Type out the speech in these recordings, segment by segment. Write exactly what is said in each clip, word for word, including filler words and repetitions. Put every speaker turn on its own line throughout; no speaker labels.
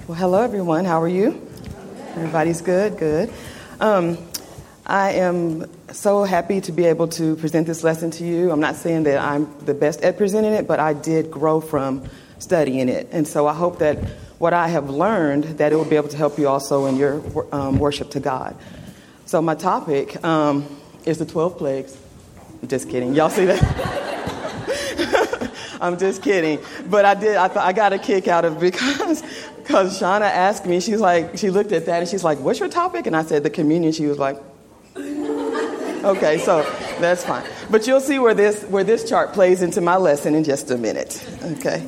Well, hello, everyone. How are you? Everybody's good, good. Um, I am so happy to be able to present this lesson to you. I'm not saying that I'm the best at presenting it, but I did grow from studying it. And so I hope that what I have learned, that it will be able to help you also in your um, worship to God. So my topic um, is the twelve plagues. I'm just kidding. Y'all see that? I'm just kidding. But I did. I thought I got a kick out of it because because Shauna asked me. She's like, she looked at that and she's like, "What's your topic?" And I said, "The communion." She was like, "Okay, so that's fine." But you'll see where this where this chart plays into my lesson in just a minute. Okay.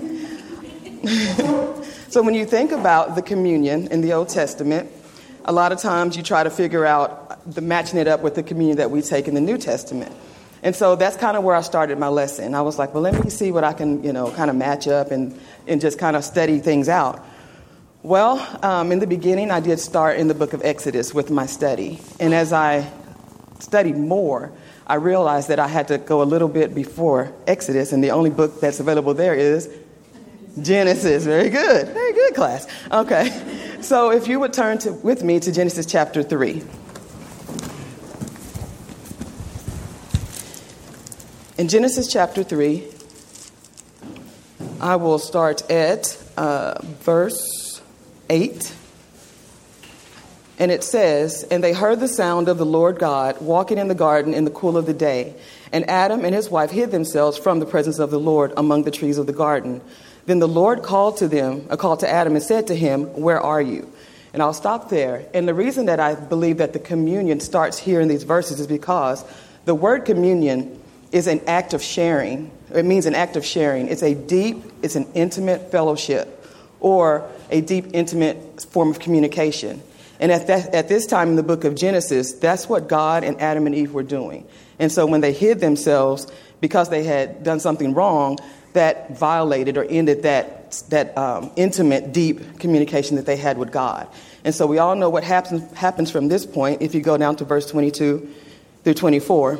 So when you think about the communion in the Old Testament, a lot of times you try to figure out the matching it up with the communion that we take in the New Testament. And so that's kind of where I started my lesson. I was like, well, let me see what I can, you know, kind of match up and, and just kind of study things out. Well, um, in the beginning, I did start in the book of Exodus with my study. And as I studied more, I realized that I had to go a little bit before Exodus. And the only book that's available there is Genesis. Very good. Very good, class. Okay. So if you would turn to, with me to Genesis chapter three. In Genesis chapter three, I will start at uh, verse eight. And it says, "And they heard the sound of the Lord God walking in the garden in the cool of the day. And Adam and his wife hid themselves from the presence of the Lord among the trees of the garden. Then the Lord called to them, uh, called to Adam and said to him, 'Where are you?'" And I'll stop there. And the reason that I believe that the communion starts here in these verses is because the word communion is an act of sharing. It means an act of sharing. It's a deep, it's an intimate fellowship or a deep, intimate form of communication. And at that, at this time in the book of Genesis, that's what God and Adam and Eve were doing. And so when they hid themselves because they had done something wrong, that violated or ended that, that um, intimate, deep communication that they had with God. And so we all know what happens, happens from this point. If you go down to verse twenty-two through twenty-four,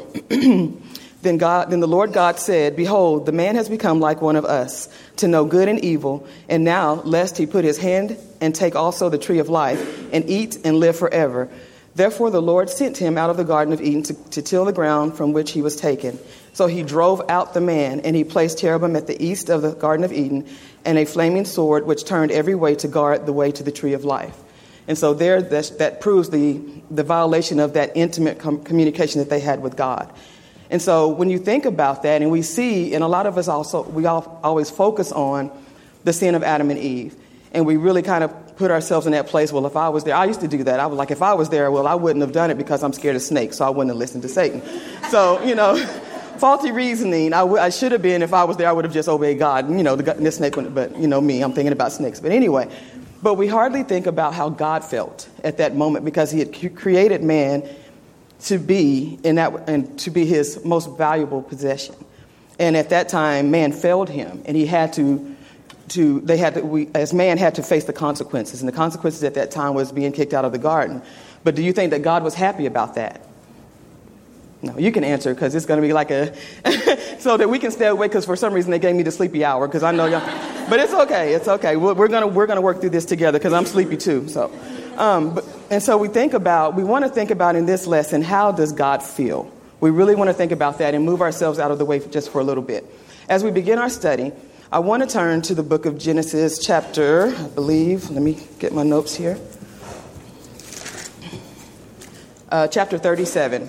Then God, then the Lord God said, "Behold, the man has become like one of us, to know good and evil. And now, lest he put his hand and take also the tree of life, and eat and live forever. Therefore the Lord sent him out of the Garden of Eden to, to till the ground from which he was taken. So he drove out the man, and he placed cherubim at the east of the Garden of Eden, and a flaming sword which turned every way to guard the way to the tree of life." And so there, that, that proves the, the violation of that intimate com- communication that they had with God. And so when you think about that, and we see, and a lot of us also, we all always focus on the sin of Adam and Eve. And we really kind of put ourselves in that place. Well, if I was there, I used to do that. I was like, if I was there, well, I wouldn't have done it because I'm scared of snakes. So I wouldn't have listened to Satan. So, you know, faulty reasoning. I, w- I should have been, if I was there, I would have just obeyed God. You know, the, the snake, wouldn't, but you know me, I'm thinking about snakes. But anyway, but we hardly think about how God felt at that moment because he had c- created man to be in that and to be his most valuable possession. And at that time, man failed him, and he had to, to they had to, we, as man had to face the consequences. And the consequences at that time was being kicked out of the garden. But do you think that God was happy about that? No, you can answer because it's going to be like a, so that we can stay awake because for some reason they gave me the sleepy hour because I know y'all, but it's okay. It's okay. We're, we're going to, we're going to work through this together because I'm sleepy too. So. Um, but, and so we think about, we want to think about in this lesson, how does God feel? We really want to think about that and move ourselves out of the way just for a little bit. As we begin our study, I want to turn to the book of Genesis chapter, I believe, let me get my notes here. Uh, chapter thirty-seven.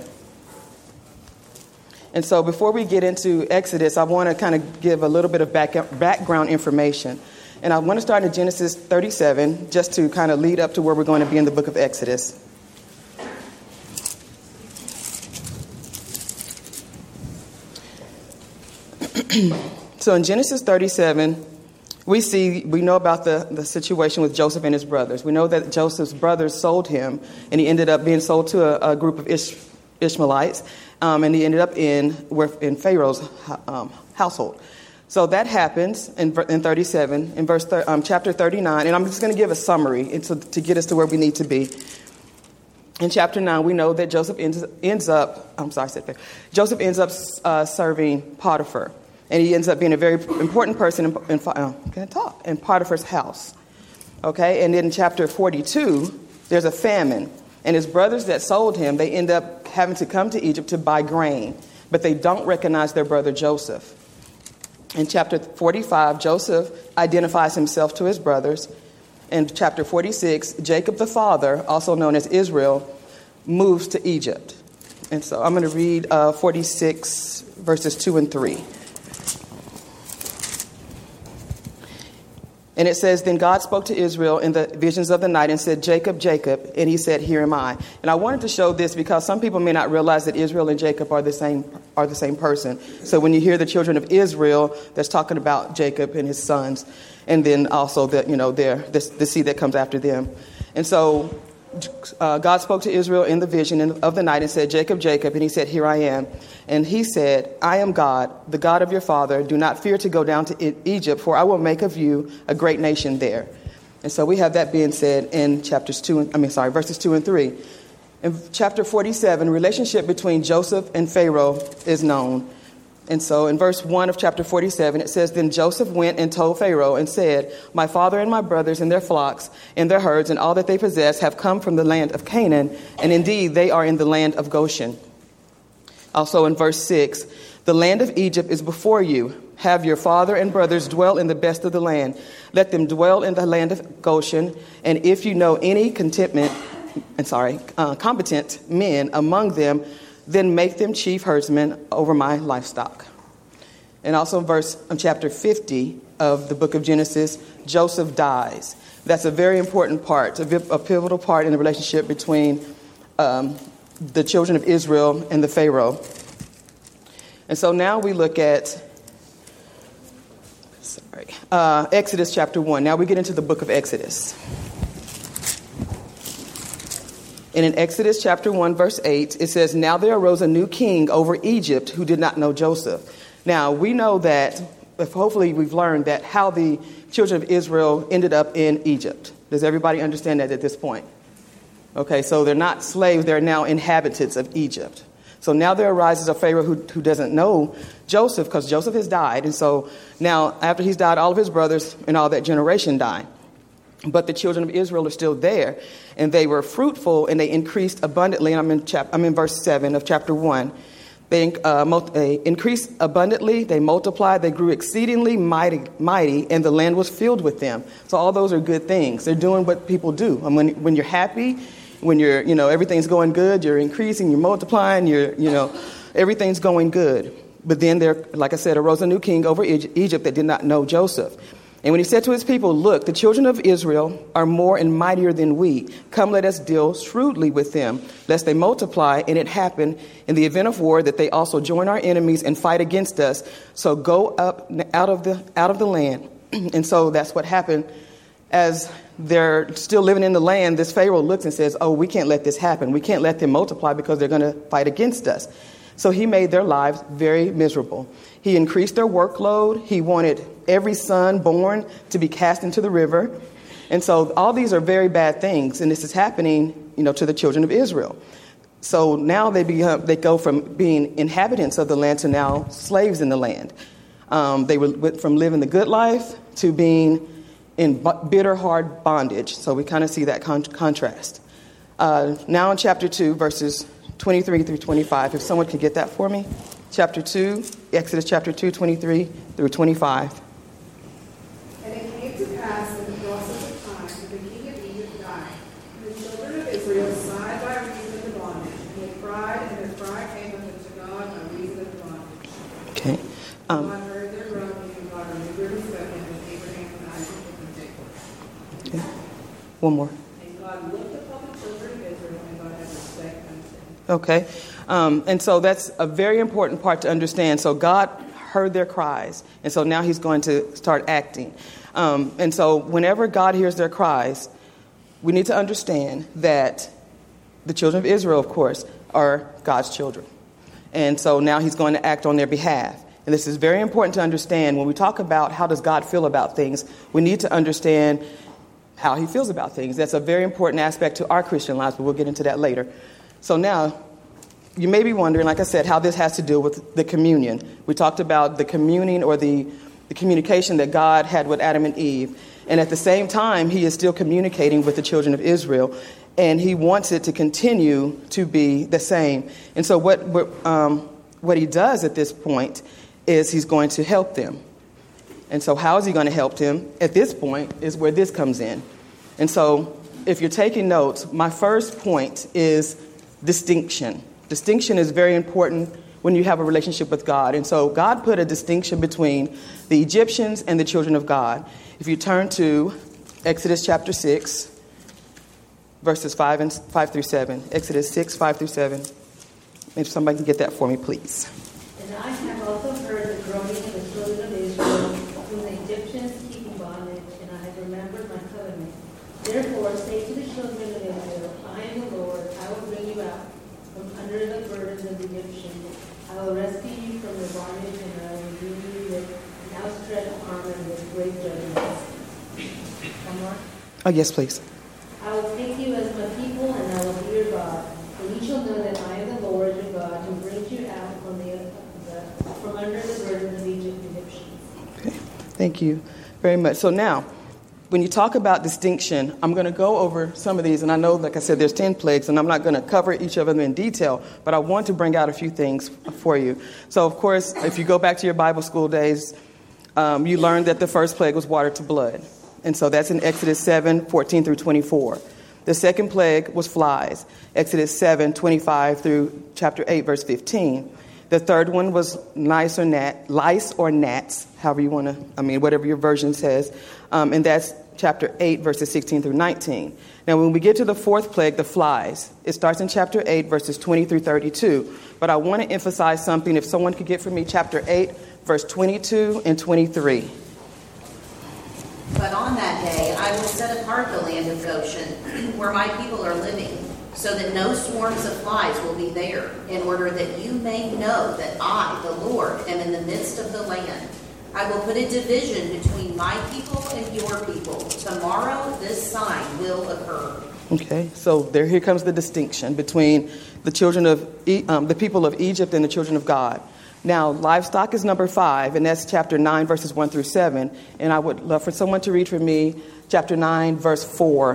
And so before we get into Exodus, I want to kind of give a little bit of back, background information. And I want to start in Genesis thirty-seven, just to kind of lead up to where we're going to be in the book of Exodus. So in Genesis thirty-seven, we see, we know about the, the situation with Joseph and his brothers. We know that Joseph's brothers sold him, and he ended up being sold to a, a group of Ish, Ishmaelites, um, and he ended up in, in Pharaoh's um, household. So that happens in, in thirty-seven, in verse thir- um, chapter thirty-nine, and I'm just going to give a summary to, to get us to where we need to be. In chapter nine, we know that Joseph ends, ends up, I'm sorry, I said that. Joseph ends up uh, serving Potiphar, and he ends up being a very important person in, in, uh, can I talk? in Potiphar's house. Okay, and then in chapter forty-two, there's a famine. And his brothers that sold him, they end up having to come to Egypt to buy grain. But they don't recognize their brother Joseph. In chapter forty-five, Joseph identifies himself to his brothers. In chapter forty-six, Jacob the father, also known as Israel, moves to Egypt. And so I'm going to read uh, forty-six, verses two and three. And it says, then God spoke to Israel in the visions of the night and said, Jacob, Jacob. And he said, here am I. And I wanted to show this because some people may not realize that Israel and Jacob are the same are the same person. So when you hear the children of Israel, that's talking about Jacob and his sons. And then also the, you know, their, the, the seed that comes after them. And so uh, God spoke to Israel in the vision of the night and said, Jacob, Jacob. And he said, here I am. And he said, I am God, the God of your father. Do not fear to go down to Egypt, for I will make of you a great nation there. And so we have that being said in chapters two, and, I mean, sorry, verses two and three. In chapter forty-seven, relationship between Joseph and Pharaoh is known. And so in verse one of chapter forty-seven, it says, then Joseph went and told Pharaoh and said, my father and my brothers and their flocks and their herds and all that they possess have come from the land of Canaan. And indeed, they are in the land of Goshen. Also in verse six, the land of Egypt is before you. Have your father and brothers dwell in the best of the land. Let them dwell in the land of Goshen. And if you know any contentment, I'm sorry, uh, competent men among them, then make them chief herdsmen over my livestock. And also in verse um, chapter fifty of the book of Genesis, Joseph dies. That's a very important part, a, a pivotal part in the relationship between um, the children of Israel and the Pharaoh. And so now we look at sorry, uh, Exodus chapter one. Now we get into the book of Exodus. And in Exodus chapter one, verse eight, it says, now there arose a new king over Egypt who did not know Joseph. Now, we know that, if hopefully we've learned that how the children of Israel ended up in Egypt. Does everybody understand that at this point? Okay, so they're not slaves, they're now inhabitants of Egypt. So now there arises a Pharaoh who, who doesn't know Joseph because Joseph has died. And so now after he's died, all of his brothers and all that generation die. But the children of Israel are still there, and they were fruitful, and they increased abundantly. And I'm in chap- I'm in verse seven of chapter one. They, uh, mul- they increased abundantly, they multiplied, they grew exceedingly mighty, mighty, and the land was filled with them. So all those are good things. They're doing what people do. And when when you're happy, when you're, you know, everything's going good, you're increasing, you're multiplying, you're, you know, everything's going good. But then there, like I said, arose a new king over Egypt that did not know Joseph. And when he said to his people, look, the children of Israel are more and mightier than we. Come, let us deal shrewdly with them, lest they multiply, and it happen in the event of war that they also join our enemies and fight against us. So go up out of the out of the land. And so that's what happened. As they're still living in the land, this Pharaoh looks and says, oh, we can't let this happen. We can't let them multiply because they're going to fight against us. So he made their lives very miserable. He increased their workload. He wanted every son born to be cast into the river. And so all these are very bad things. And this is happening, you know, to the children of Israel. So now they become, they go from being inhabitants of the land to now slaves in the land. Um, they went from living the good life to being in bitter, hard bondage. So we kind of see that con- contrast. Uh, now in chapter two, verses twenty-three through twenty-five, if someone could get that for me. Chapter two, Exodus chapter two, twenty-three through twenty-five.
And it came to pass in the process of time that the king of Egypt died. And the children of Israel sighed by reason of the bondage. And they cried, and their cry came up unto God by reason of the bondage.
Okay. Um,
God heard their groaning, and God remembered his covenant with Abraham and Isaac and Jacob.
okay. One more.
And God looked upon the children of Israel, and God had respect unto them.
Okay. Um, and so that's a very important part to understand. So God heard their cries. And so now he's going to start acting. Um, and so whenever God hears their cries, we need to understand that the children of Israel, of course, are God's children. And so now he's going to act on their behalf. And this is very important to understand. When we talk about how does God feel about things, we need to understand how he feels about things. That's a very important aspect to our Christian lives, but we'll get into that later. So now, you may be wondering, like I said, how this has to do with the communion. We talked about the communing or the, the communication that God had with Adam and Eve. And at the same time, he is still communicating with the children of Israel, and he wants it to continue to be the same. And so what, what, um, what he does at this point is he's going to help them. And so how is he going to help them? At this point is where this comes in. And so if you're taking notes, my first point is distinction. Distinction is very important when you have a relationship with God. And so God put a distinction between the Egyptians and the children of God. If you turn to Exodus chapter six, verses five and five through seven. Exodus six, five through seven. If somebody can get that for me, please.
And I have also heard the groaning of the children of Israel, whom the Egyptians keep in bondage, and I have remembered my covenant. Therefore say to the children of Israel, I am the Lord, I will bring you out from under the burdens of the Egyptians. I will rescue you from the bondage, and I will redeem you with an outstretched arm and with great judgments. One more.
Oh, yes, please.
I will take you as my people, and I will be your God. And you shall know that I am the Lord your God, who brings you out from the, the from under the burden of Egypt, Egyptians.
Okay. Thank you very much. So now, when you talk about distinction, I'm going to go over some of these. And I know, like I said, there's ten plagues, and I'm not going to cover each of them in detail, but I want to bring out a few things for you. So, of course, if you go back to your Bible school days, um, you learned that the first plague was water to blood. And so that's in Exodus seven, fourteen through twenty-four. The second plague was flies, Exodus seven, twenty-five through chapter eight, verse fifteen. The third one was lice or gnat, lice or gnats, however you want to, I mean, whatever your version says. Um, and that's chapter eight, verses sixteen through nineteen. Now, when we get to the fourth plague, the flies, it starts in chapter eight, verses twenty through thirty-two. But I want to emphasize something. If someone could get for me chapter eight, verse twenty-two and twenty-three.
But on that day I will set apart the land of Goshen, where my people are living, so that no swarms of flies will be there, in order that you may know that I, the Lord, am in the midst of the land. I will put a division between my people and your people. Tomorrow this sign will occur.
Okay, so there, here comes the distinction between the children of e- um, the people of Egypt and the children of God. Now, livestock is number five, and that's chapter nine, verses one through seven. And I would love for someone to read for me chapter nine, verse four.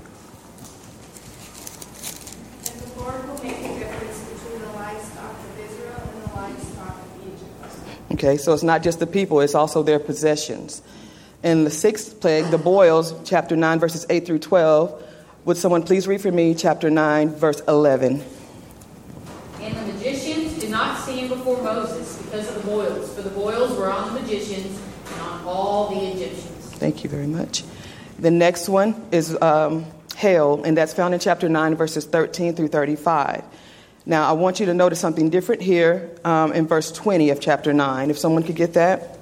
And the Lord will make a difference between the livestock of Israel and the livestock of Egypt.
Okay, so it's not just the people, it's also their possessions. And the sixth plague, the boils, chapter nine, verses eight through twelve. Would someone please read for me chapter nine, verse eleven?
And the magicians did not stand before Moses because of the boils, for the boils were on the magicians and on all the Egyptians.
Thank you very much. The next one is um, hail, and that's found in chapter nine, verses thirteen through thirty-five. Now, I want you to notice something different here um, in verse twenty of chapter nine. If someone could get that.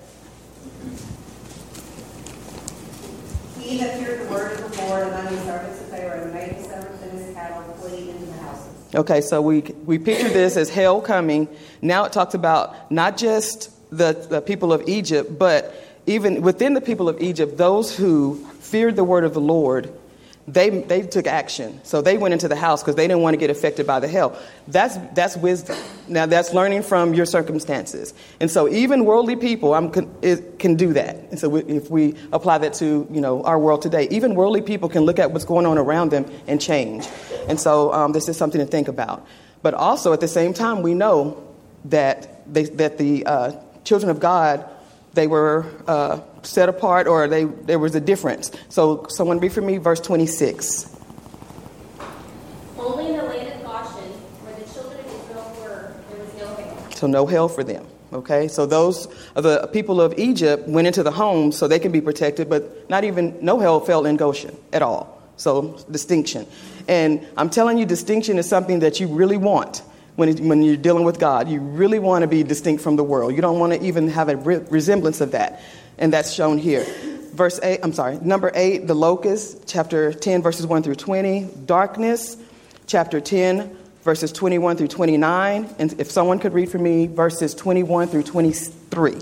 He that feared the word of the Lord among his servants of Pharaoh and made his servants and his cattle flee into the houses.
Okay, so we we picture this as hail coming. Now it talks about not just the, the people of Egypt, but even within the people of Egypt, those who feared the word of the Lord, they they took action. So they went into the house because they didn't want to get affected by the hail. That's that's wisdom. Now that's learning from your circumstances. And so even worldly people I'm, it can do that. And so we, if we apply that to you know our world today, even worldly people can look at what's going on around them and change. And so um, this is something to think about. But also at the same time, we know that they, that the uh, children of God, they were uh, set apart, or they there was a difference. So someone read for me verse twenty-six.
Only in the land of Goshen, where the children of Israel were, there was no hail.
So no hail for them. Okay, so those of the people of Egypt went into the homes so they can be protected, but not even no hail fell in Goshen at all. So distinction. And I'm telling you, distinction is something that you really want when it, when you're dealing with God. You really want to be distinct from the world. You don't want to even have a re- resemblance of that. And that's shown here. Verse eight, I'm sorry, number eight, the locust, chapter ten, verses one through twenty. Darkness, chapter ten, verses twenty-one through twenty-nine. And if someone could read for me verses twenty-one through twenty-three.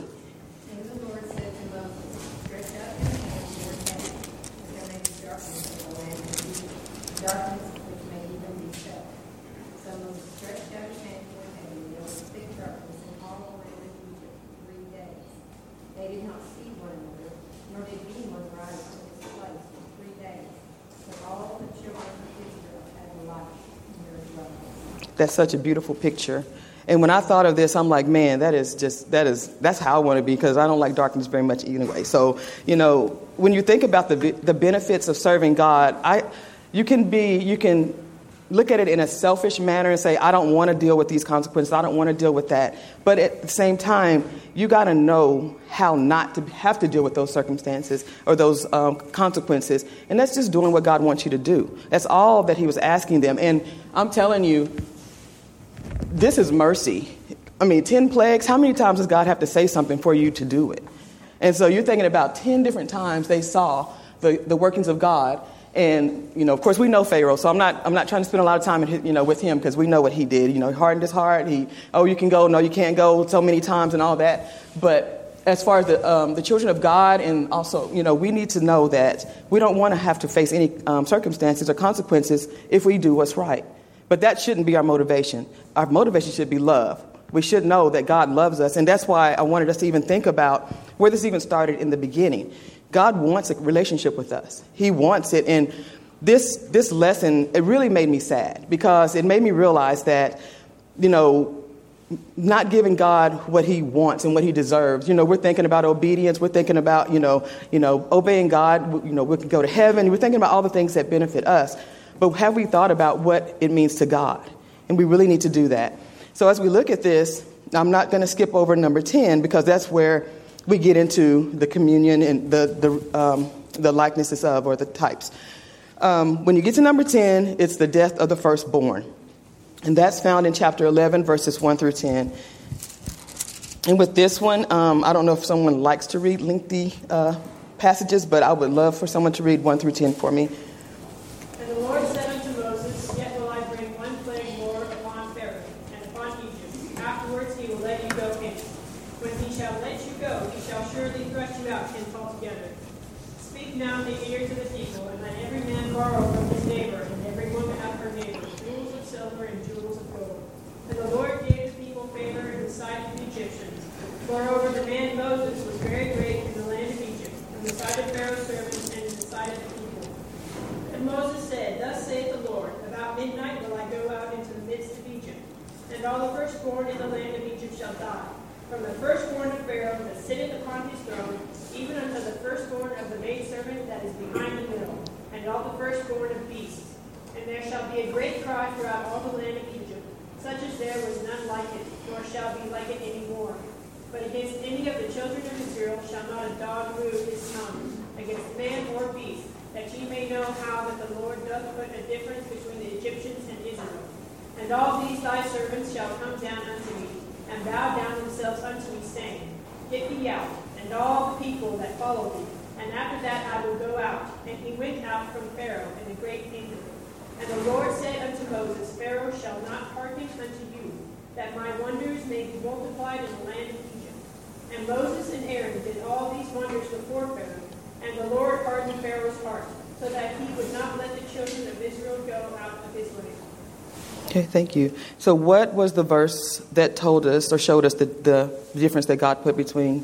children of Israel as a light in their dwellings.
That's such a beautiful picture. And when I thought of this, I'm like, man, that is just, that is, that's how I want to be, because I don't like darkness very much anyway. So, you know, when you think about the the benefits of serving God, I, you can be, you can look at it in a selfish manner and say, I don't want to deal with these consequences. I don't want to deal with that. But at the same time, you got to know how not to have to deal with those circumstances or those um, consequences. And that's just doing what God wants you to do. That's all that he was asking them. And I'm telling you, this is mercy. I mean, ten plagues, how many times does God have to say something for you to do it? And so you're thinking about ten different times they saw the, the workings of God. And, you know, of course, we know Pharaoh, so I'm not I'm not trying to spend a lot of time, in his, you know, with him, because we know what he did. You know, he hardened his heart. He, oh, you can go, no, you can't go, so many times and all that. But as far as the um, the children of God, and also, you know, we need to know that we don't want to have to face any um, circumstances or consequences if we do what's right. But that shouldn't be our motivation. Our motivation should be love. We should know that God loves us. And that's why I wanted us to even think about where this even started in the beginning. God wants a relationship with us. He wants it. And this this lesson, it really made me sad, because it made me realize that, you know, not giving God what he wants and what he deserves. You know, we're thinking about obedience. We're thinking about, you know, you know, obeying God. You know, we can go to heaven. We're thinking about all the things that benefit us. But have we thought about what it means to God? And we really need to do that. So as we look at this, I'm not going to skip over number ten, because that's where we get into the communion and the the, um, the likenesses of, or the types. Um, when you get to number ten, it's the death of the firstborn. And that's found in chapter eleven, verses one through ten. And with this one, um, I don't know if someone likes to read lengthy uh, passages, but I would love for someone to read one through ten for me.
And the Lord said unto Moses, Yet will I bring one plague more upon Pharaoh and upon Egypt. Afterwards he will let you go in. When he shall let you go, he shall surely thrust you out hence altogether. Speak now in the ears of the people, and let every man borrow from his neighbor, and every woman of her neighbor, jewels of silver and jewels of gold. And the Lord gave the people favor in the sight of the Egyptians. Moreover, the man Moses was very great in the land of Egypt, in the sight of Pharaoh's servants and in the sight of the people. And Moses said, Thus saith the Lord, About midnight will I go out into the midst of Egypt, and all the firstborn in the land of Egypt shall die, from the firstborn of Pharaoh that sitteth upon his throne, even unto the firstborn of the maidservant that is behind the mill, and all the firstborn of beasts. And there shall be a great cry throughout all the land of Egypt, such as there was none like it, nor shall be like it any more. But against any of the children of Israel shall not a dog move his tongue, against man or beast, that ye may know how that the Lord doth put a difference between the Egyptians and Israel. And all these thy servants shall come down unto me, and bow down themselves unto me, saying, Get thee out, and all the people that follow thee, and after that I will go out. And he went out from Pharaoh in a great anger. And the Lord said unto Moses, Pharaoh shall not hearken unto you, that my wonders may be multiplied in the land of Egypt. And Moses and Aaron did all these wonders before Pharaoh, and the Lord hardened Pharaoh's heart, so that he would not let the children of Israel go out of his land.
Okay, thank you. So what was the verse that told us or showed us the, the difference that God put between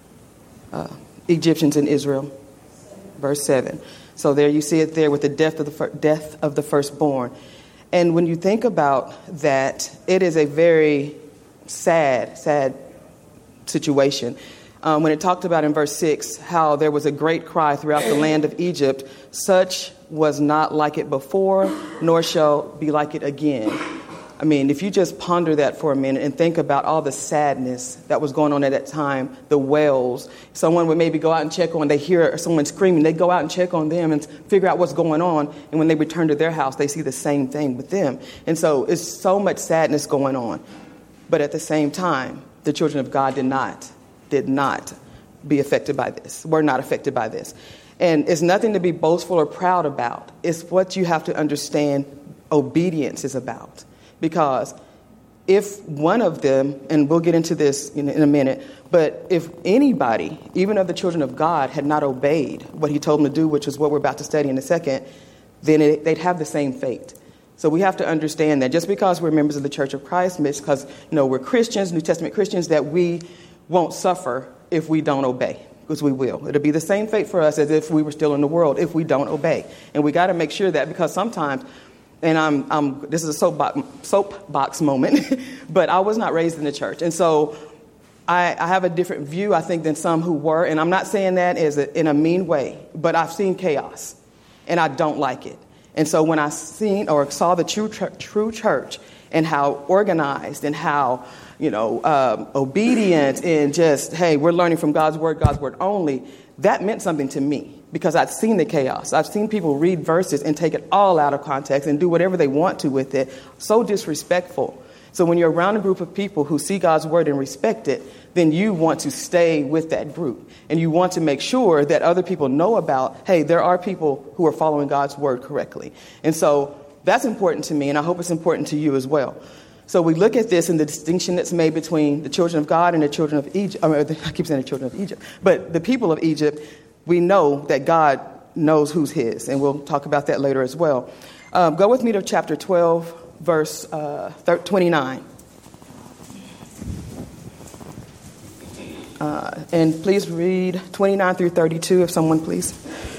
uh, Egyptians and Israel? Verse seven. So there you see it there with the death of the fir- death of the firstborn. And when you think about that, it is a very sad, sad situation. Um, when it talked about in verse six how there was a great cry throughout the land of Egypt, such was not like it before, nor shall be like it again. I mean, if you just ponder that for a minute and think about all the sadness that was going on at that time, the wails, someone would maybe go out and check on, they hear someone screaming, they go out and check on them and figure out what's going on. And when they return to their house, they see the same thing with them. And so it's so much sadness going on. But at the same time, the children of God did not, did not be affected by this, were not affected by this. And it's nothing to be boastful or proud about. It's what you have to understand obedience is about. Because if one of them, and we'll get into this in, in a minute, but if anybody, even of the children of God, had not obeyed what he told them to do, which is what we're about to study in a second, then it, they'd have the same fate. So we have to understand that just because we're members of the Church of Christ, because, you know, we're Christians, New Testament Christians, that we won't suffer if we don't obey. because we will. It'll be the same fate for us as if we were still in the world if we don't obey. And we got to make sure that, because sometimes, and I'm, I'm this is a soapbox, soapbox moment, but I was not raised in the church. And so I, I have a different view, I think, than some who were. And I'm not saying that as a, in a mean way, but I've seen chaos, and I don't like it. And so when I seen or saw the true true church and how organized and how, you know, um, obedient and just, hey, we're learning from God's word, God's word only, that meant something to me because I've seen the chaos. I've seen people read verses and take it all out of context and do whatever they want to with it. So disrespectful. So when you're around a group of people who see God's word and respect it, then you want to stay with that group. And you want to make sure that other people know about, hey, there are people who are following God's word correctly. And so that's important to me, and I hope it's important to you as well. So we look at this and the distinction that's made between the children of God and the children of Egypt. I, mean, I keep saying the children of Egypt. But the people of Egypt, we know that God knows who's his. And we'll talk about that later as well. Um, go with me to chapter twelve, verse uh, twenty-nine. Uh, and please read twenty-nine through thirty-two, if someone please.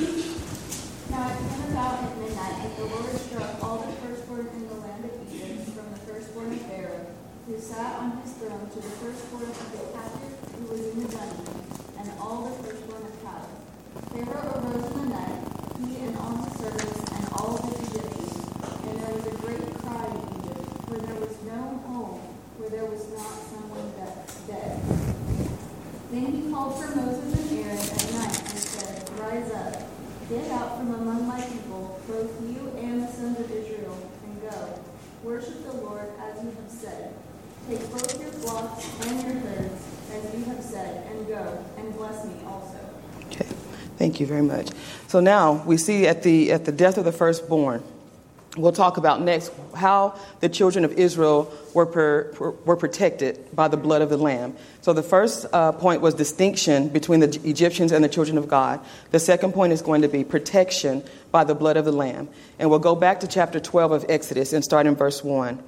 Now it came about at midnight, and the Lord struck all the firstborn in the land of Egypt, from the firstborn of Pharaoh, who sat on his throne, to the firstborn of the captive who was in the dungeon, and all the firstborn of cattle. Pharaoh arose in the night, he and all his servants, and all the Egyptians. And there was a great cry in Egypt, for there was no home where there was not someone dead. Then he called for Moses and Aaron at night and said, Rise up, get out from among my people, both you and the sons of Israel, and go. Worship the Lord as you have said. Take both your flocks and your herds, as you have said, and go, and bless me also.
Okay, thank you very much. So now we see at the at the death of the firstborn, we'll talk about next how the children of Israel were per, were protected by the blood of the Lamb. So the first uh, point was distinction between the Egyptians and the children of God. The second point is going to be protection by the blood of the Lamb. And we'll go back to chapter twelve of Exodus and start in verse one.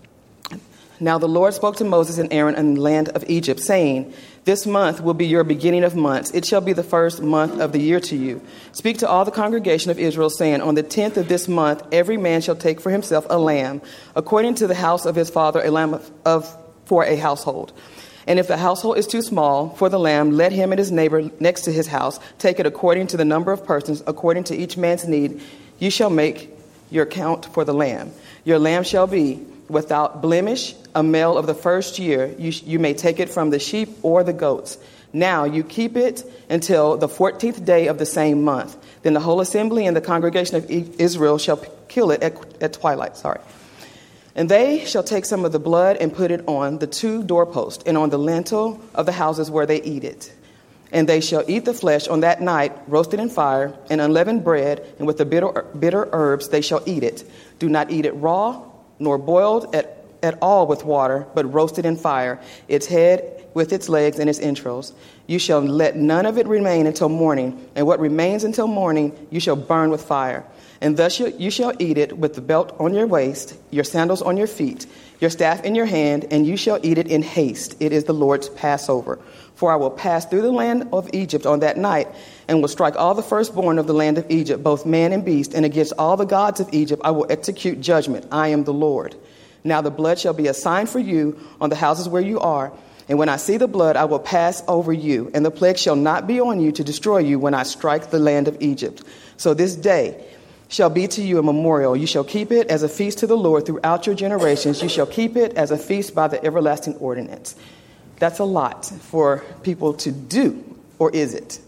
Now the Lord spoke to Moses and Aaron in the land of Egypt, saying, This month will be your beginning of months. It shall be the first month of the year to you. Speak to all the congregation of Israel, saying, On the tenth of this month, every man shall take for himself a lamb, according to the house of his father, a lamb of, of for a household. And if the household is too small for the lamb, let him and his neighbor next to his house take it according to the number of persons, according to each man's need. You shall make your count for the lamb. Your lamb shall be without blemish, a male of the first year. You, you may take it from the sheep or the goats. Now you keep it until the fourteenth day of the same month. Then the whole assembly and the congregation of Israel shall kill it at, at twilight. Sorry. And they shall take some of the blood and put it on the two doorposts and on the lintel of the houses where they eat it. And they shall eat the flesh on that night, roasted in fire, and unleavened bread, and with the bitter, bitter herbs they shall eat it. Do not eat it raw, nor boiled at, at all with water, but roasted in fire, its head with its legs and its entrails. You shall let none of it remain until morning, and what remains until morning you shall burn with fire. And thus you, you shall eat it with the belt on your waist, your sandals on your feet, your staff in your hand, and you shall eat it in haste. It is the Lord's Passover. For I will pass through the land of Egypt on that night, and will strike all the firstborn of the land of Egypt, both man and beast, and against all the gods of Egypt I will execute judgment. I am the Lord. Now the blood shall be a sign for you on the houses where you are. And when I see the blood, I will pass over you, and the plague shall not be on you to destroy you when I strike the land of Egypt. So this day shall be to you a memorial. You shall keep it as a feast to the Lord throughout your generations. You shall keep it as a feast by the everlasting ordinance. That's a lot for people to do, or is it?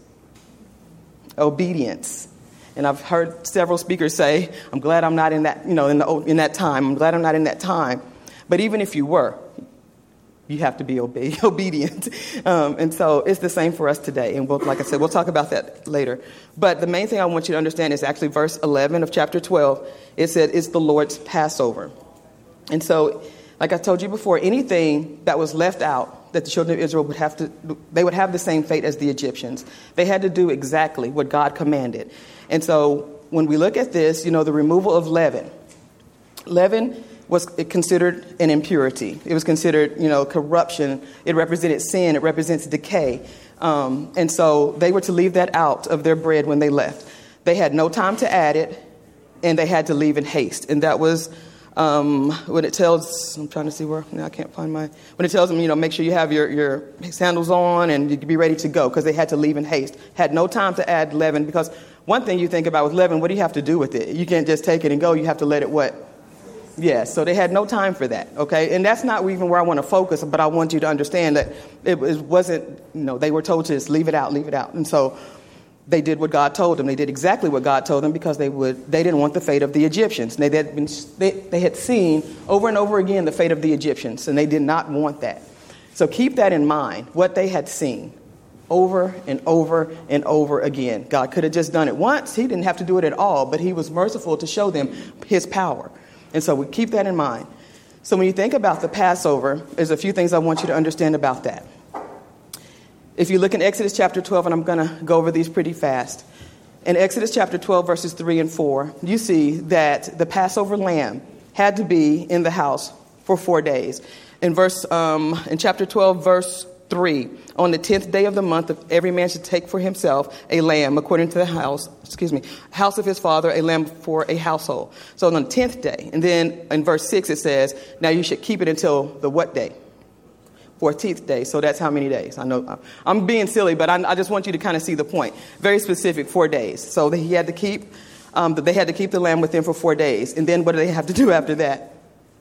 Obedience. And I've heard several speakers say, I'm glad I'm not in that, you know, in, the, in that time. I'm glad I'm not in that time. But even if you were, you have to be obe- obedient. Um, and so it's the same for us today. And we'll, like I said, we'll talk about that later. But the main thing I want you to understand is actually verse eleven of chapter twelve. It said it's the Lord's Passover. And so, like I told you before, anything that was left out, that the children of Israel would have to, they would have the same fate as the Egyptians. They had to do exactly what God commanded. And so when we look at this, you know, the removal of leaven, leaven was considered an impurity. It was considered, you know, corruption. It represented sin. It represents decay. Um, and so they were to leave that out of their bread when they left. They had no time to add it, and they had to leave in haste. And that was um, when it tells, I'm trying to see where, now I can't find my, when it tells them, you know, make sure you have your, your sandals on and you can be ready to go, because they had to leave in haste. Had no time to add leaven, because one thing you think about with leaven, what do you have to do with it? You can't just take it and go. You have to let it what? Yeah, so they had no time for that, okay? And that's not even where I want to focus, but I want you to understand that it, it wasn't, you know, they were told to just leave it out, leave it out. And so they did what God told them. They did exactly what God told them, because they would. They didn't want the fate of the Egyptians. They had been, they, they had seen over and over again the fate of the Egyptians, and they did not want that. So keep that in mind, what they had seen over and over and over again. God could have just done it once. He didn't have to do it at all, but he was merciful to show them his power. And so we keep that in mind. So when you think about the Passover, there's a few things I want you to understand about that. If you look in Exodus chapter twelve, and I'm going to go over these pretty fast. In Exodus chapter twelve, verses three and four, you see that the Passover lamb had to be in the house for four days. In verse, um, in chapter twelve, verse three, on the tenth day of the month, every man should take for himself a lamb according to the house, excuse me, house of his father, a lamb for a household. So on the tenth day, and then in verse six, it says, now you should keep it until the what day? fourteenth day. So that's how many days? I know I'm being silly, but I, I just want you to kind of see the point. Very specific, four days. So he had to keep, um, they had to keep the lamb with him for four days. And then what do they have to do after that?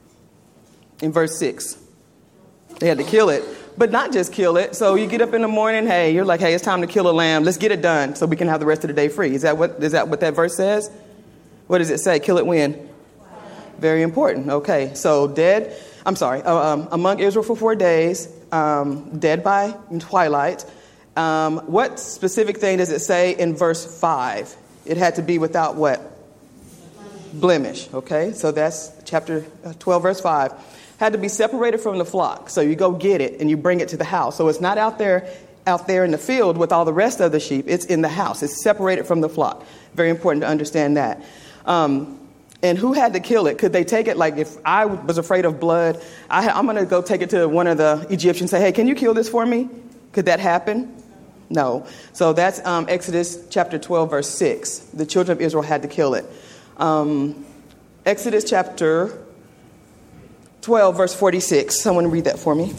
In verse six, they had to kill it, but not just kill it. So you get up in the morning, hey, you're like, hey, it's time to kill a lamb. Let's get it done so we can have the rest of the day free. Is that what, is that what that verse says? What does it say? Kill it when? Very important. Okay. So dead. I'm sorry, uh, um, among Israel for four days, um, dead by twilight. Um, what specific thing does it say in verse five? It had to be without what? Blemish. Okay, so that's chapter twelve, verse five. Had to be separated from the flock. So you go get it and you bring it to the house. So it's not out there, out there in the field with all the rest of the sheep. It's in the house. It's separated from the flock. Very important to understand that. Um, And who had to kill it? Could they take it? Like if I was afraid of blood, I, I'm going to go take it to one of the Egyptians and say, hey, can you kill this for me? Could that happen? No. So that's um, Exodus chapter twelve, verse six. The children of Israel had to kill it. Um, Exodus chapter twelve, verse forty-six. Someone read that for me.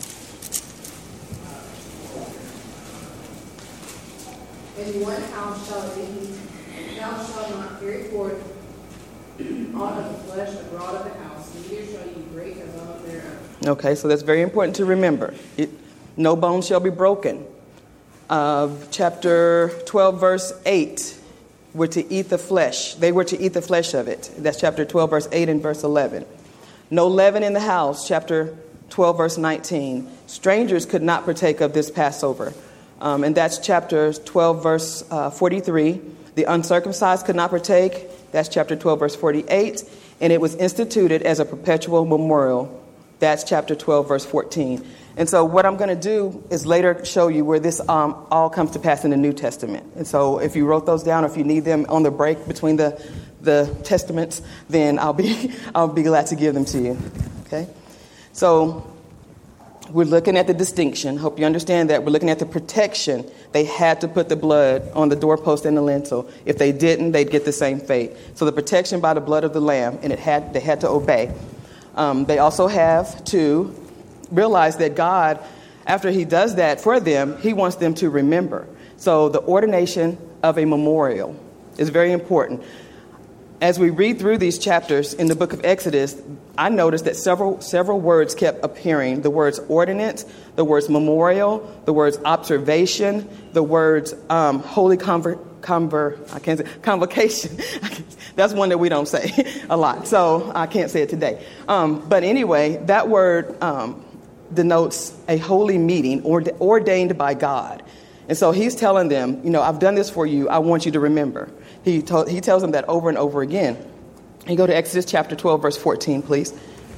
In one house shall it be, thou shalt not carry forth aught of the flesh abroad of the house, neither shall you break a bone thereof.
Okay, so that's very important to remember. It, no bone shall be broken. Uh, chapter twelve, verse eight, were to eat the flesh. They were to eat the flesh of it. That's chapter twelve, verse eight and verse eleven. No leaven in the house, chapter twelve, verse nineteen. Strangers could not partake of this Passover. Um, and that's chapter twelve, verse uh, forty-three. The uncircumcised could not partake. That's chapter twelve, verse forty-eight. And it was instituted as a perpetual memorial. That's chapter twelve, verse fourteen. And so what I'm going to do is later show you where this um, all comes to pass in the New Testament. And so if you wrote those down, or if you need them on the break between the, the testaments, then I'll be, I'll be glad to give them to you. Okay? So we're looking at the distinction. Hope you understand that. We're looking at the protection. They had to put the blood on the doorpost and the lintel. If they didn't, they'd get the same fate. So the protection by the blood of the lamb, and it had they had to obey. Um, they also have to realize that God, after he does that for them, he wants them to remember. So the ordination of a memorial is very important. As we read through these chapters in the book of Exodus, I noticed that several several words kept appearing. The words ordinance, the words memorial, the words observation, the words um, holy conver, conver I can't say convocation. That's one that we don't say a lot, so I can't say it today. Um, but anyway, that word um, denotes a holy meeting or, ordained by God. And so he's telling them, you know, I've done this for you. I want you to remember. He told, he tells them that over and over again. You go to Exodus chapter twelve, verse fourteen, please.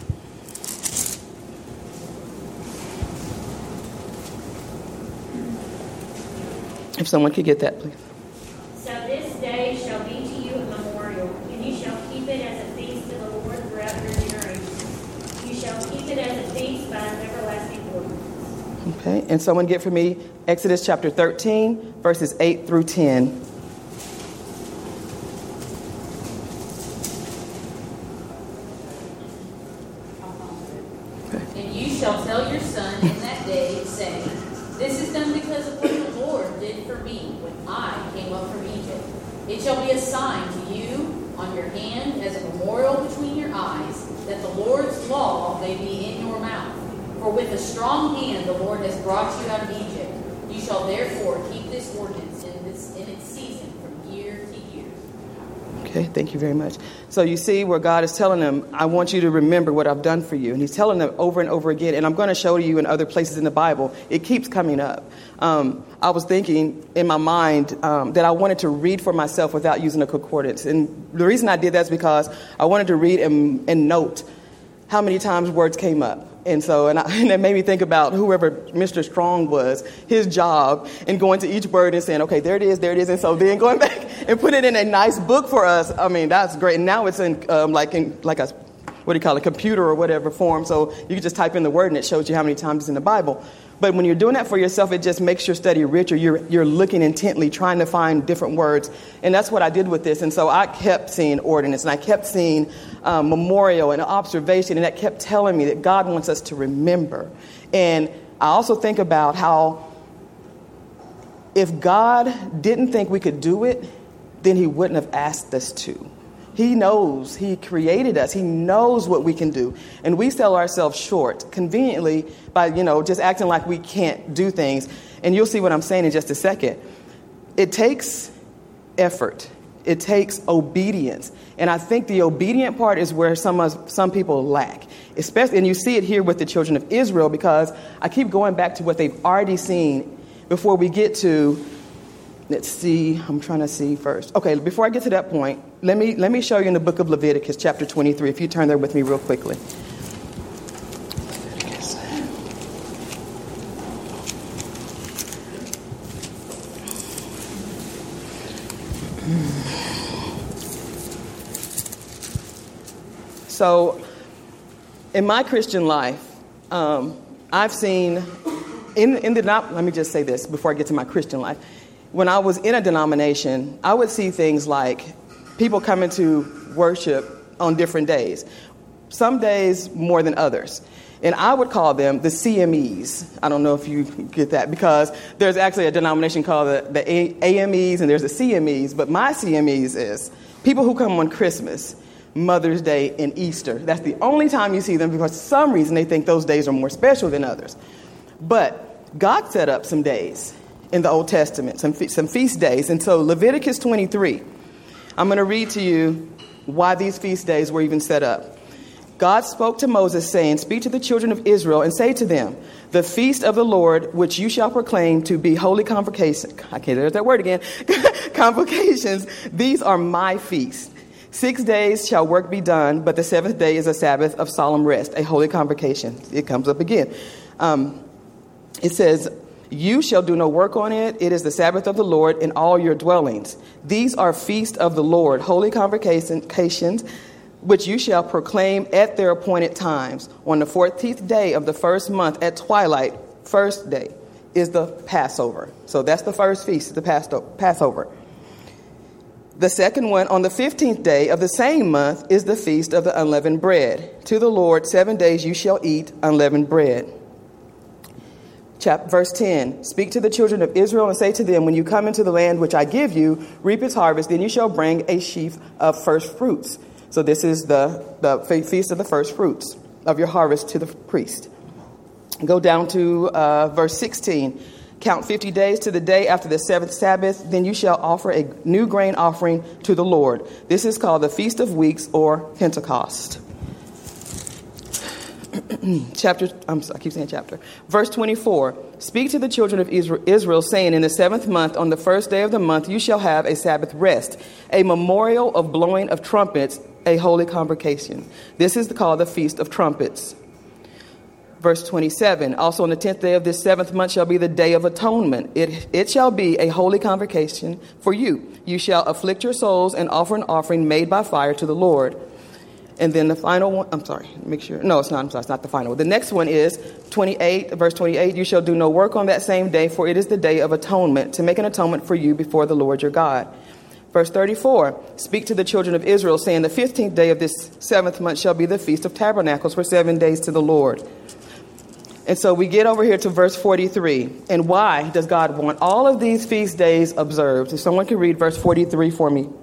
If someone could get that, please.
So this day shall be to you a memorial, and you shall keep it as a feast to the Lord throughout your generations. You shall keep it as a feast by an everlasting ordinance.
Okay, and someone get for me Exodus chapter thirteen, verses eight through ten.
And you shall tell your son in that day, saying, this is done because of what the Lord did for me when I came up from Egypt. It shall be a sign to you on your hand as a memorial between your eyes, that the Lord's law may be in your mouth. For with a strong hand the Lord has brought you out of Egypt. You shall therefore keep this ordinance in, this, in its season from year to year.
Okay, thank you very much. So you see where God is telling them, I want you to remember what I've done for you. And he's telling them over and over again. And I'm going to show you in other places in the Bible, it keeps coming up. Um, I was thinking in my mind um, that I wanted to read for myself without using a concordance. And the reason I did that is because I wanted to read and, and note how many times words came up. And so, and, I, and it made me think about whoever Mister Strong was, his job, and going to each word and saying, okay, there it is, there it is. And so then going back and put it in a nice book for us. I mean, that's great. And now it's in um, like in like a, what do you call it, computer or whatever form. So you can just type in the word and it shows you how many times it's in the Bible. But when you're doing that for yourself, it just makes your study richer. You're you're looking intently, trying to find different words. And that's what I did with this. And so I kept seeing ordinance, and I kept seeing um, memorial and observation, and that kept telling me that God wants us to remember. And I also think about how if God didn't think we could do it, then he wouldn't have asked us to. He knows. He created us. He knows what we can do. And we sell ourselves short conveniently by, you know, just acting like we can't do things. And you'll see what I'm saying in just a second. It takes effort. It takes obedience. And I think the obedient part is where some of, some people lack. Especially, and you see it here with the children of Israel, because I keep going back to what they've already seen before we get to, let's see, I'm trying to see first. Okay, before I get to that point, let me let me show you in the book of Leviticus, chapter twenty-three, if you turn there with me real quickly. Leviticus. So, in my Christian life, um, I've seen, in, in the, not, let me just say this before I get to my Christian life. When I was in a denomination, I would see things like people coming to worship on different days, some days more than others. And I would call them the C M Es. I don't know if you get that, because there's actually a denomination called the, the A M Es and there's the C M Es. But my C M Es is people who come on Christmas, Mother's Day, and Easter. That's the only time you see them, because for some reason they think those days are more special than others. But God set up some days in the Old Testament, some fe- some feast days. And so Leviticus twenty-three, I'm going to read to you why these feast days were even set up. God spoke to Moses, saying, speak to the children of Israel and say to them, the feast of the Lord, which you shall proclaim to be holy convocation. I can't, there's that word again. Convocations. These are my feasts. Six days shall work be done, but the seventh day is a Sabbath of solemn rest, a holy convocation. It comes up again. Um, it says, you shall do no work on it. It is the Sabbath of the Lord in all your dwellings. These are feasts of the Lord, holy convocations, which you shall proclaim at their appointed times. On the fourteenth day of the first month at twilight, first day, is the Passover. So that's the first feast, the Passover. The second one, on the fifteenth day of the same month, is the feast of the unleavened bread. To the Lord, seven days you shall eat unleavened bread. Chapter, verse ten, speak to the children of Israel and say to them, when you come into the land which I give you, reap its harvest, then you shall bring a sheaf of first fruits. So this is the, the feast of the first fruits of your harvest to the priest. Go down to uh, verse sixteen. Count fifty days to the day after the seventh Sabbath. Then you shall offer a new grain offering to the Lord. This is called the Feast of Weeks, or Pentecost. Chapter, I'm sorry, I keep saying chapter. Verse twenty-four. Speak to the children of Israel, saying, in the seventh month, on the first day of the month, you shall have a Sabbath rest, a memorial of blowing of trumpets, a holy convocation. This is called the Feast of Trumpets. Verse twenty-seven, also on the tenth day of this seventh month shall be the Day of Atonement. It, it shall be a holy convocation for you. You shall afflict your souls and offer an offering made by fire to the Lord. And then the final one, I'm sorry, make sure. No, it's not, I'm sorry, it's not the final. The next one is twenty-eight, verse twenty-eight. You shall do no work on that same day, for it is the day of atonement, to make an atonement for you before the Lord your God. Verse thirty-four, speak to the children of Israel, saying the fifteenth day of this seventh month shall be the Feast of Tabernacles for seven days to the Lord. And so we get over here to verse forty-three. And why does God want all of these feast days observed? If someone can read verse forty-three for me.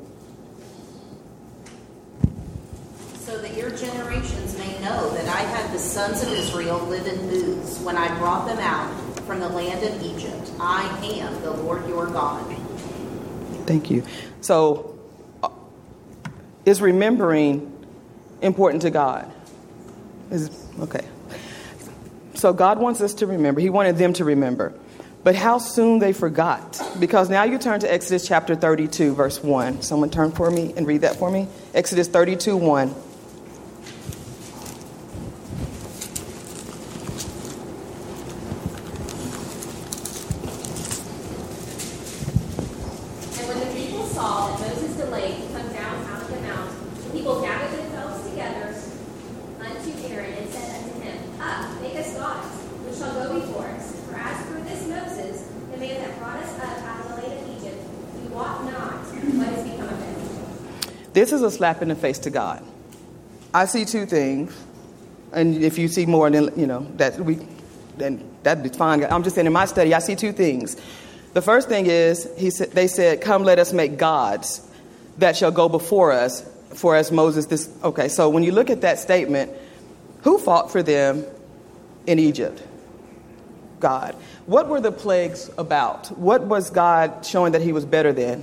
The sons of Israel live in booths when I brought them out from the land of Egypt. I am the Lord your God.
Thank you. So, uh, is remembering important to God? Is okay. So God wants us to remember. He wanted them to remember. But how soon they forgot. Because now you turn to Exodus chapter thirty-two, verse one. Someone turn for me and read that for me. Exodus thirty-two, one. This is a slap in the face to God. I see two things, and if you see more, then you know that we, then that'd be fine. I'm just saying, in my study, I see two things. The first thing is, he said, they said, "Come, let us make gods that shall go before us." For as Moses, this okay. So when you look at that statement, who fought for them in Egypt? God. What were the plagues about? What was God showing that He was better than?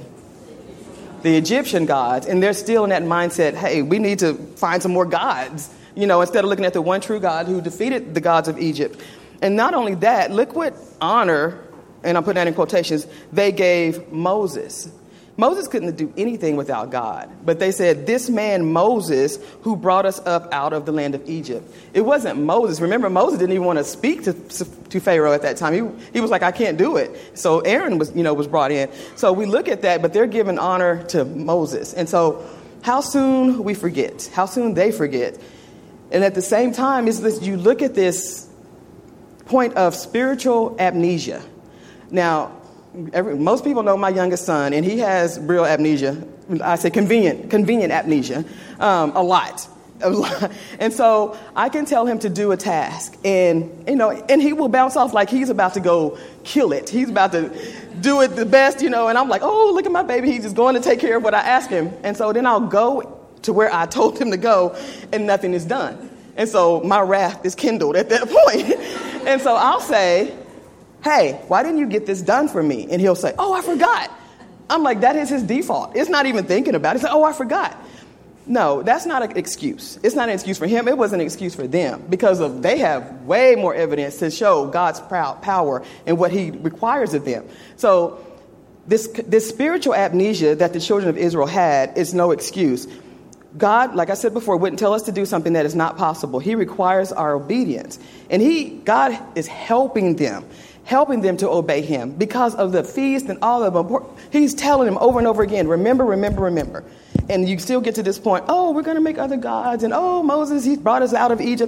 The Egyptian gods, and they're still in that mindset, hey, we need to find some more gods, you know, instead of looking at the one true God who defeated the gods of Egypt. And not only that, look what honor, and I'm putting that in quotations, they gave Moses. Moses couldn't do anything without God, but they said, this man Moses who brought us up out of the land of Egypt. It wasn't Moses. Remember, Moses didn't even want to speak to, to Pharaoh at that time. He, he was like, I can't do it. So Aaron was, you know, was brought in. So we look at that, but they're giving honor to Moses. And so how soon we forget, how soon they forget. And at the same time, is this, you look at this point of spiritual amnesia. Now, Every, most people know my youngest son, and he has real amnesia. I say convenient, convenient amnesia, um, a lot, a lot. And so I can tell him to do a task, and you know, and he will bounce off like he's about to go kill it. He's about to do it the best, you know. And I'm like, oh, look at my baby. He's just going to take care of what I ask him. And so then I'll go to where I told him to go, and nothing is done. And so my wrath is kindled at that point. And so I'll say, hey, why didn't you get this done for me? And he'll say, oh, I forgot. I'm like, that is his default. It's not even thinking about it. It's like, oh, I forgot. No, that's not an excuse. It's not an excuse for him. It was an excuse for them because of they have way more evidence to show God's proud power and what He requires of them. So this this spiritual amnesia that the children of Israel had is no excuse. God, like I said before, wouldn't tell us to do something that is not possible. He requires our obedience. And he, God is helping them. helping them to obey Him because of the feast and all of them. He's telling them over and over again, remember, remember, remember. And you still get to this point, oh, we're going to make other gods. And, oh, Moses, he brought us out of Egypt.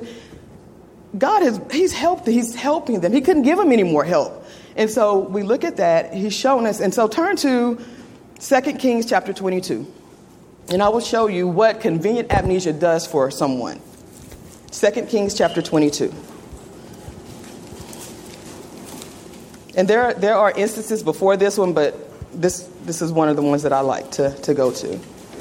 God has, he's helped, he's helping them. He couldn't give them any more help. And so we look at that. He's shown us. And so turn to Second Kings chapter twenty-two. And I will show you what convenient amnesia does for someone. Second Kings chapter twenty-two. And there, there are instances before this one, but this this is one of the ones that I like to, to go to.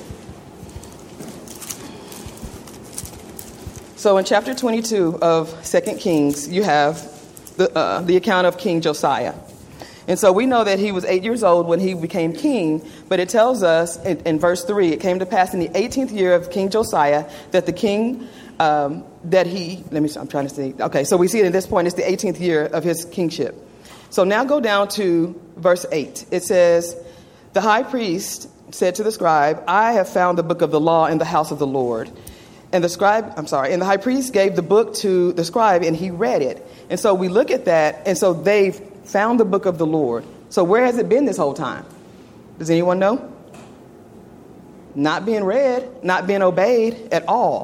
So in chapter twenty-two of Second Kings, you have the, uh, the account of King Josiah. And so we know that he was eight years old when he became king, but it tells us in, in verse three, it came to pass in the eighteenth year of King Josiah that the king, um, that he, let me, I'm trying to see. Okay, so we see it at this point, it's the eighteenth year of his kingship. So now go down to verse eight. It says, the high priest said to the scribe, I have found the book of the law in the house of the Lord. And the scribe, I'm sorry, and the high priest gave the book to the scribe and he read it. And so we look at that. And so they've found the book of the Lord. So where has it been this whole time? Does anyone know? Not being read, not being obeyed at all.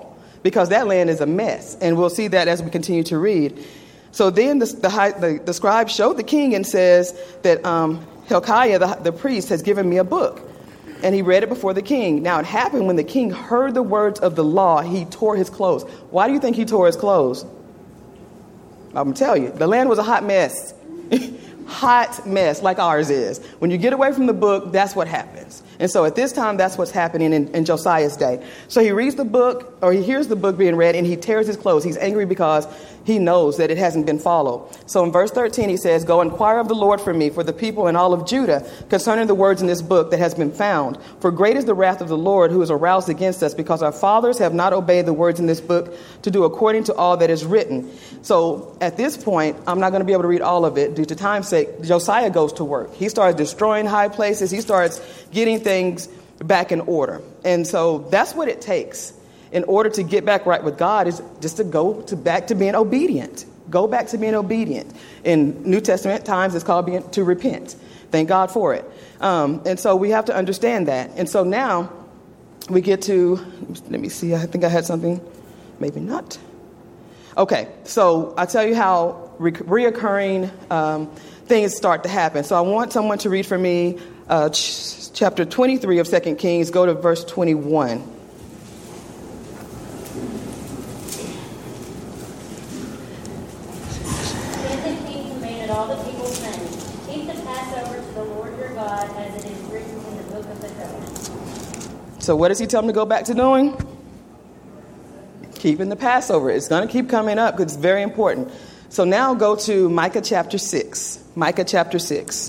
because that land is a mess. And we'll see that as we continue to read. So then the, the, high, the, the scribe showed the king and says that um, Hilkiah, the, the priest, has given me a book. And he read it before the king. Now it happened when the king heard the words of the law, he tore his clothes. Why do you think he tore his clothes? I'm going to tell you, the land was a hot mess. Hot mess like ours is. When you get away from the book, that's what happens. And so at this time, that's what's happening in, in Josiah's day. So he reads the book, or he hears the book being read, and he tears his clothes. He's angry because he knows that it hasn't been followed. So in verse thirteen, he says, "Go inquire of the Lord for me, for the people and all of Judah, concerning the words in this book that has been found. For great is the wrath of the Lord who is aroused against us, because our fathers have not obeyed the words in this book to do according to all that is written." So at this point, I'm not going to be able to read all of it due to time's sake. Josiah goes to work. He starts destroying high places. He starts getting things back in order. And so that's what it takes in order to get back right with God, is just to go to back to being obedient. Go back to being obedient. In New Testament times, it's called being to repent. Thank God for it. Um, and so we have to understand that. And so now we get to, let me see, I think I had something, maybe not. Okay, so I tell you how re- reoccurring um, things start to happen. So I want someone to read for me uh, ch- chapter twenty-three of Second Kings. Go to verse twenty-one.
Then the king commanded all the people, saying, "Keep the Passover to the Lord your God, as it is written in the book of the covenant."
So what does he tell them to go back to doing? Keeping the Passover. It's going to keep coming up because it's very important. So now go to Micah chapter six. Micah chapter six.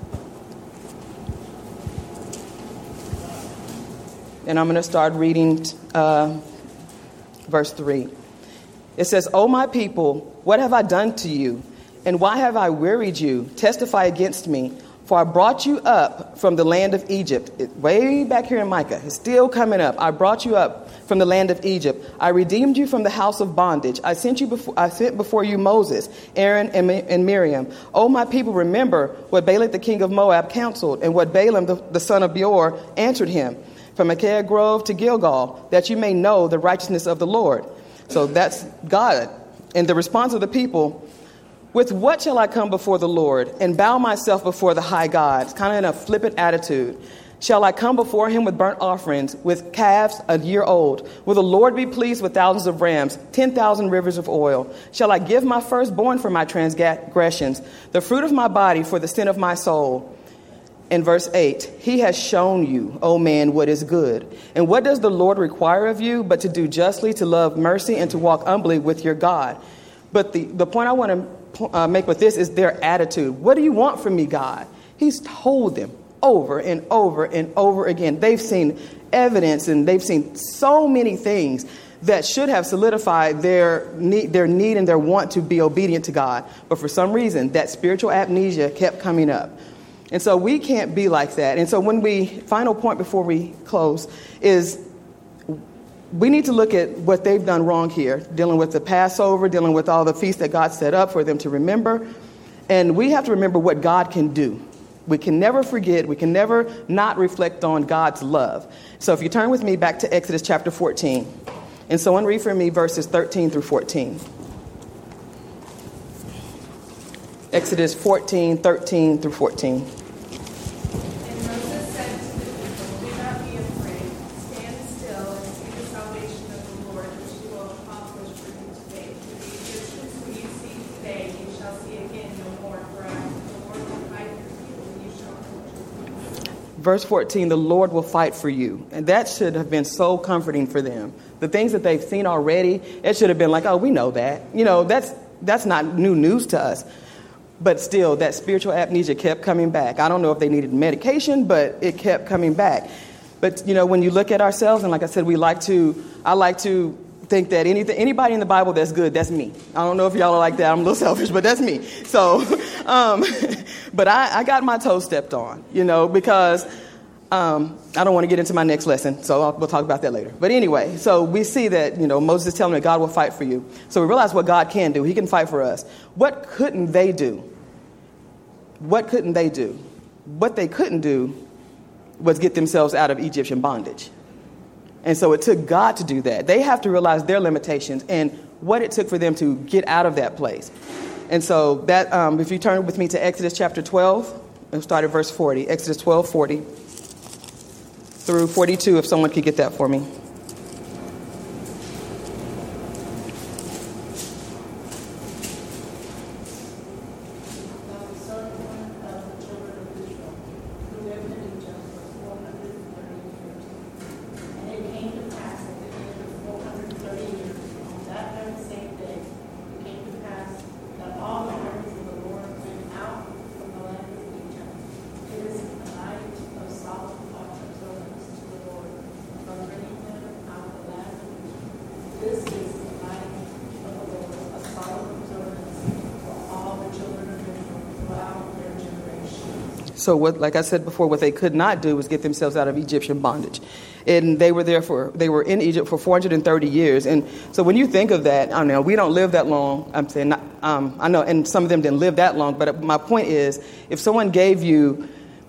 And I'm going to start reading uh, verse three. It says, "O my people, what have I done to you? And why have I wearied you? Testify against me. For I brought you up from the land of Egypt." It, way back here in Micah. It's still coming up. "I brought you up from the land of Egypt. I redeemed you from the house of bondage. I sent you before, I sent before you Moses, Aaron, and, and Miriam. O my people, remember what Balak the king of Moab counseled, and what Balaam the, the son of Beor answered him, from Acacia Grove to Gilgal, that you may know the righteousness of the Lord." So that's God. And the response of the people, "With what shall I come before the Lord and bow myself before the high God?" It's kind of in a flippant attitude. "Shall I come before him with burnt offerings, with calves a year old? Will the Lord be pleased with thousands of rams, ten thousand rivers of oil? Shall I give my firstborn for my transgressions, the fruit of my body for the sin of my soul?" In verse eight, "He has shown you, O man, what is good. And what does the Lord require of you but to do justly, to love mercy, and to walk humbly with your God?" But the, the point I want to uh, make with this is their attitude. What do you want from me, God? He's told them over and over and over again. They've seen evidence and they've seen so many things that should have solidified their need, their need and their want to be obedient to God. But for some reason, that spiritual amnesia kept coming up. And so we can't be like that. And so when we, final point before we close, is we need to look at what they've done wrong here, dealing with the Passover, dealing with all the feasts that God set up for them to remember. And we have to remember what God can do. We can never forget. We can never not reflect on God's love. So if you turn with me back to Exodus chapter fourteen, and someone read for me verses thirteen through fourteen. Exodus fourteen, thirteen through fourteen.
And Moses said to the people, "Do not be afraid. Stand still and see the salvation of the Lord, which he will accomplish for you today. For the Egyptians who you see today, you shall see again no more. For I, the Lord, will fight for you, and you shall hold your peace."
Verse fourteen, "The Lord will fight for you." And that should have been so comforting for them. The things that they've seen already, it should have been like, oh, we know that. You know, that's that's not new news to us. But still, that spiritual amnesia kept coming back. I don't know if they needed medication, but it kept coming back. But, you know, when you look at ourselves, and like I said, we like to, I like to think that anything, anybody in the Bible that's good, that's me. I don't know if y'all are like that. I'm a little selfish, but that's me. So, um, but I, I got my toes stepped on, you know, because um, I don't want to get into my next lesson. So I'll, we'll talk about that later. But anyway, so we see that, you know, Moses is telling me God will fight for you. So we realize what God can do. He can fight for us. What couldn't they do? What couldn't they do? What they couldn't do was get themselves out of Egyptian bondage. And so it took God to do that. They have to realize their limitations and what it took for them to get out of that place. And so that, um, if you turn with me to Exodus chapter twelve, we'll start at verse forty. Exodus twelve, forty through forty-two, if someone could get that for me. So what, like I said before, what they could not do was get themselves out of Egyptian bondage. And they were there for, they were in Egypt for four hundred thirty years. And so when you think of that, I know we don't live that long. I'm saying, not, um, I know, and some of them didn't live that long. But my point is, if someone gave you,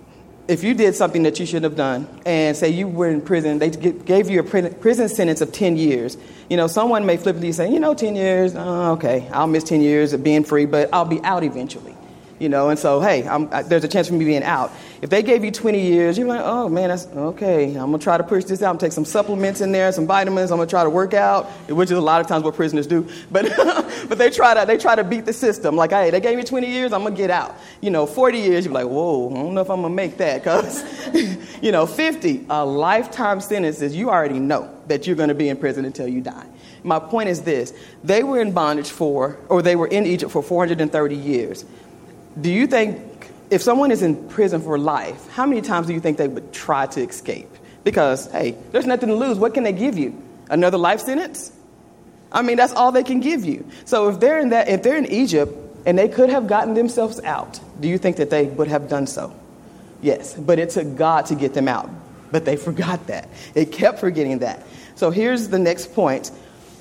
if you did something that you shouldn't have done, and say you were in prison, they gave you a prison sentence of ten years. You know, someone may flippantly say, you know, ten years, oh, okay, I'll miss ten years of being free, but I'll be out eventually. You know, and so, hey, I'm, I, there's a chance for me being out. If they gave you twenty years, you're like, oh, man, that's okay. I'm going to try to push this out and take some supplements in there, some vitamins. I'm going to try to work out, which is a lot of times what prisoners do. But but they try to they try to beat the system. Like, hey, they gave me twenty years, I'm going to get out. You know, forty years, you're like, whoa, I don't know if I'm going to make that. Because, you know, fifty, a lifetime sentence is you already know that you're going to be in prison until you die. My point is this. They were in bondage for, or they were in Egypt for four hundred thirty years. Do you think, if someone is in prison for life, how many times do you think they would try to escape? Because, hey, there's nothing to lose. What can they give you? Another life sentence? I mean, that's all they can give you. So if they're in that, if they're in Egypt and they could have gotten themselves out, do you think that they would have done so? Yes, but it took God to get them out. But they forgot that. They kept forgetting that. So here's the next point.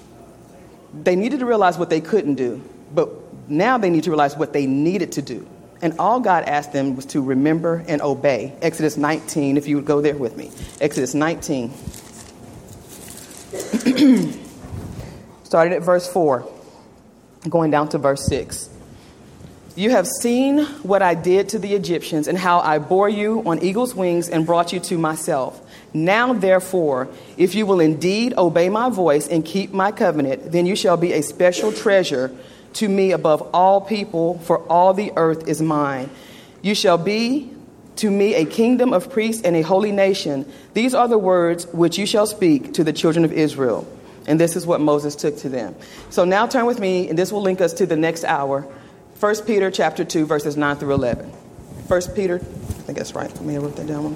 They needed to realize what they couldn't do, but now they need to realize what they needed to do. And all God asked them was to remember and obey. Exodus nineteen, if you would go there with me. Exodus nineteen. Starting at verse four, going down to verse six. You have seen what I did to the Egyptians and how I bore you on eagle's wings and brought you to myself. Now, therefore, if you will indeed obey my voice and keep my covenant, then you shall be a special treasure to me above all people, for all the earth is mine. You shall be to me a kingdom of priests and a holy nation. These are the words which you shall speak to the children of Israel. And this is what Moses took to them. So now turn with me, and this will link us to the next hour. First Peter chapter two, verses nine through eleven. First Peter, I think that's right. Let me write that down.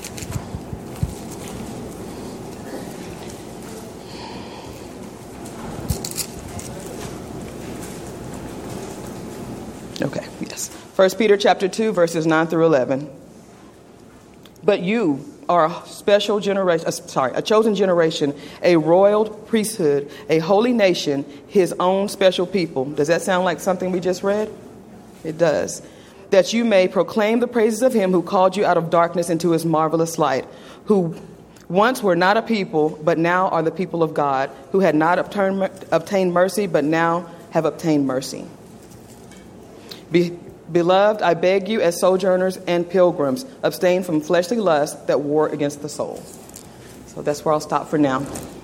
Okay, yes. First Peter chapter two, verses nine through eleven. But you are a special generation, uh, sorry, a chosen generation, a royal priesthood, a holy nation, his own special people. Does that sound like something we just read? It does. That you may proclaim the praises of him who called you out of darkness into his marvelous light, who once were not a people, but now are the people of God, who had not obtained, obtained mercy, but now have obtained mercy. Be, beloved, I beg you as sojourners and pilgrims, abstain from fleshly lusts that war against the soul. So that's where I'll stop for now.